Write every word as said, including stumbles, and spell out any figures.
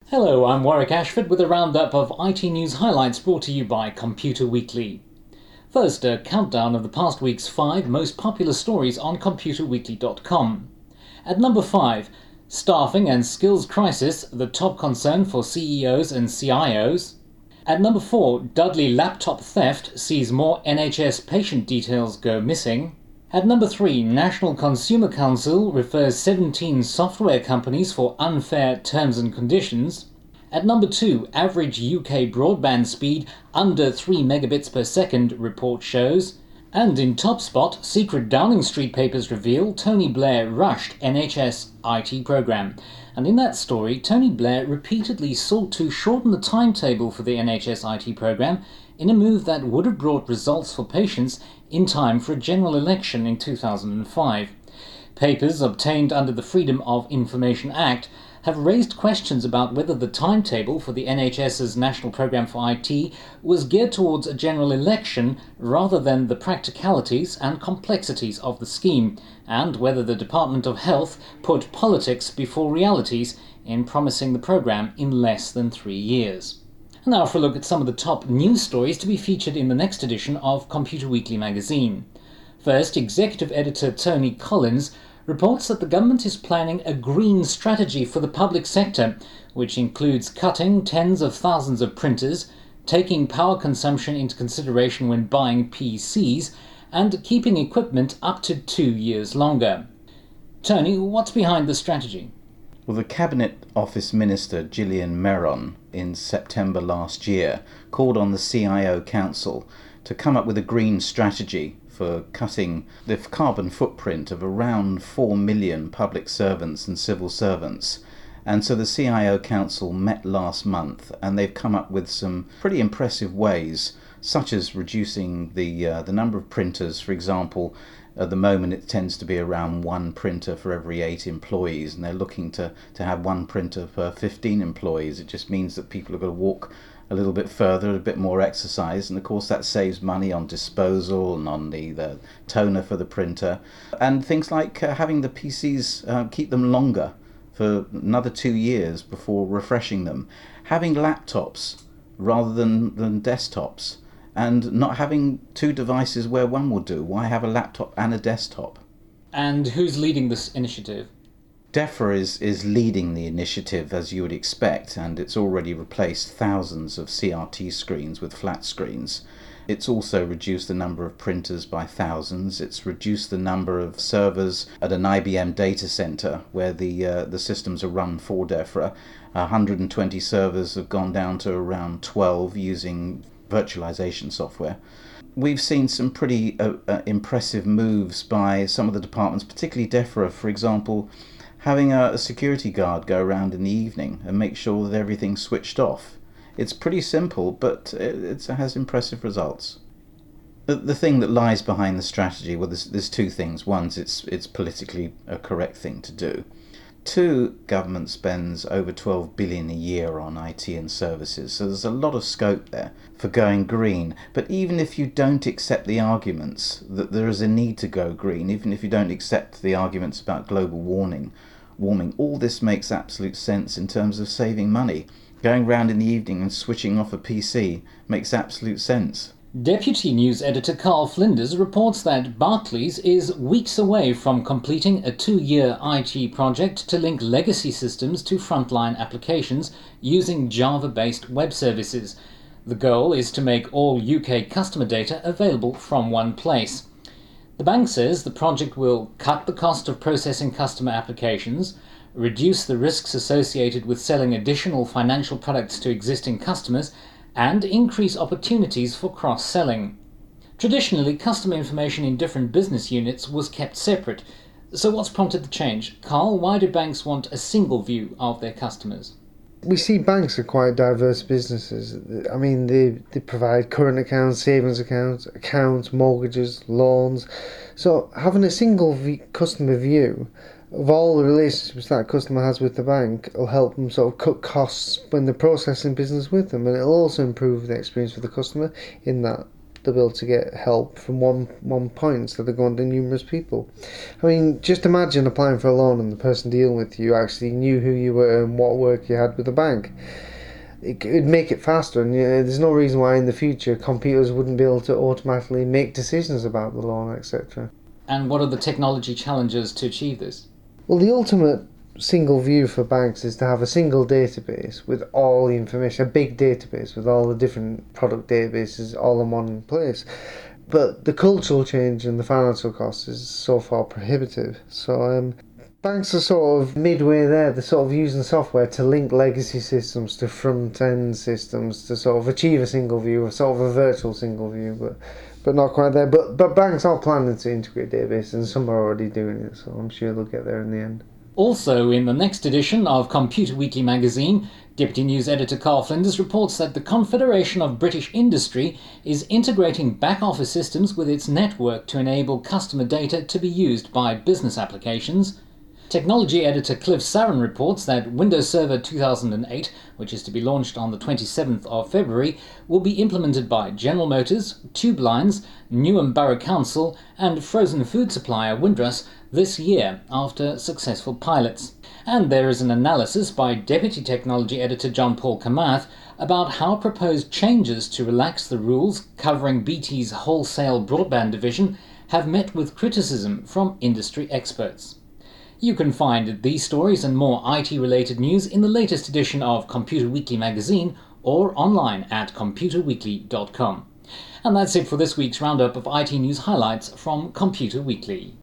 Hello, I'm Warwick Ashford with a roundup of I T news highlights brought to you by Computer Weekly. First, a countdown of the past week's five most popular stories on computer weekly dot com. At number five, staffing and skills crisis, the top concern for C E Os and C I Os. At number four, Dudley laptop theft sees more N H S patient details go missing. At number three, National Consumer Council refers seventeen software companies for unfair terms and conditions. At number two, average U K broadband speed under three megabits per second, report shows. And in top spot, secret Downing Street papers reveal Tony Blair rushed N H S I T programme. And in that story, Tony Blair repeatedly sought to shorten the timetable for the N H S I T programme in a move that would have brought results for patients in time for a general election in two thousand five. Papers obtained under the Freedom of Information Act have raised questions about whether the timetable for the NHS's National Programme for I T was geared towards a general election rather than the practicalities and complexities of the scheme, and whether the Department of Health put politics before realities in promising the programme in less than three years. And now for a look at some of the top news stories to be featured in the next edition of Computer Weekly magazine. First, Executive Editor Tony Collins reports that the government is planning a green strategy for the public sector, which includes cutting tens of thousands of printers, taking power consumption into consideration when buying P Cs, and keeping equipment up to two years longer. Tony, what's behind the strategy? Well, the Cabinet Office Minister Gillian Meron in September last year called on the C I O Council to come up with a green strategy for cutting the carbon footprint of around four million public servants and civil servants. And so the C I O Council met last month and they've come up with some pretty impressive ways, such as reducing the uh, the number of printers. For example, at the moment it tends to be around one printer for every eight employees, and they're looking to, to have one printer per fifteen employees. It just means that people are going to walk a little bit further, a bit more exercise, and of course that saves money on disposal and on the, the toner for the printer, and things like uh, having the P Cs uh, keep them longer for another two years before refreshing them, having laptops rather than, than desktops, and not having two devices where one will do. Why have a laptop and a desktop? And who's leading this initiative? DEFRA is, is leading the initiative, as you would expect, and it's already replaced thousands of C R T screens with flat screens. It's also reduced the number of printers by thousands. It's reduced the number of servers at an I B M data center where the uh, the systems are run for DEFRA. one hundred twenty servers have gone down to around twelve using virtualization software. We've seen some pretty uh, uh, impressive moves by some of the departments, particularly DEFRA, for example, having a, a security guard go around in the evening and make sure that everything's switched off. It's pretty simple, but it, it has impressive results. The, the thing that lies behind the strategy, well, there's, there's two things. One, it's, it's politically a correct thing to do. Two, government spends over twelve billion dollars a year on I T and services, so there's a lot of scope there for going green. But even if you don't accept the arguments that there is a need to go green, even if you don't accept the arguments about global warming, warming, all this makes absolute sense in terms of saving money. Going round in the evening and switching off a P C makes absolute sense. Deputy News Editor Carl Flinders reports that Barclays is weeks away from completing a two-year I T project to link legacy systems to frontline applications using Java-based web services. The goal is to make all U K customer data available from one place. The bank says the project will cut the cost of processing customer applications, reduce the risks associated with selling additional financial products to existing customers, and increase opportunities for cross-selling. Traditionally, customer information in different business units was kept separate. So what's prompted the change? Carl, why do banks want a single view of their customers? We see banks are quite diverse businesses. I mean, they, they provide current accounts, savings accounts, accounts, mortgages, loans. So having a single v- customer view of all the relationships that customer has with the bank will help them sort of cut costs when they're processing business with them, and it'll also improve the experience for the customer in that they'll be able to get help from one one point instead of going to numerous people. I mean, just imagine applying for a loan and the person dealing with you actually knew who you were and what work you had with the bank. It would make it faster, and you know, there's no reason why in the future computers wouldn't be able to automatically make decisions about the loan, et cetera. And what are the technology challenges to achieve this? Well, the ultimate single view for banks is to have a single database with all the information, a big database with all the different product databases all in one place. But the cultural change and the financial cost is so far prohibitive. So um, banks are sort of midway there. They're sort of using software to link legacy systems to front-end systems to sort of achieve a single view, a sort of a virtual single view, but but not quite there. But but banks are planning to integrate databases, and some are already doing it, so I'm sure they'll get there in the end. Also, in the next edition of Computer Weekly magazine, Deputy News Editor Carl Flinders reports that the Confederation of British Industry is integrating back-office systems with its network to enable customer data to be used by business applications. Technology editor Cliff Saran reports that Windows Server two thousand eight, which is to be launched on the twenty-seventh of February, will be implemented by General Motors, Tube Lines, Newham Borough Council and frozen food supplier Windrush this year after successful pilots. And there is an analysis by Deputy Technology Editor John Paul Kamath about how proposed changes to relax the rules covering B T's wholesale broadband division have met with criticism from industry experts. You can find these stories and more I T-related news in the latest edition of Computer Weekly magazine or online at computer weekly dot com. And that's it for this week's roundup of I T news highlights from Computer Weekly.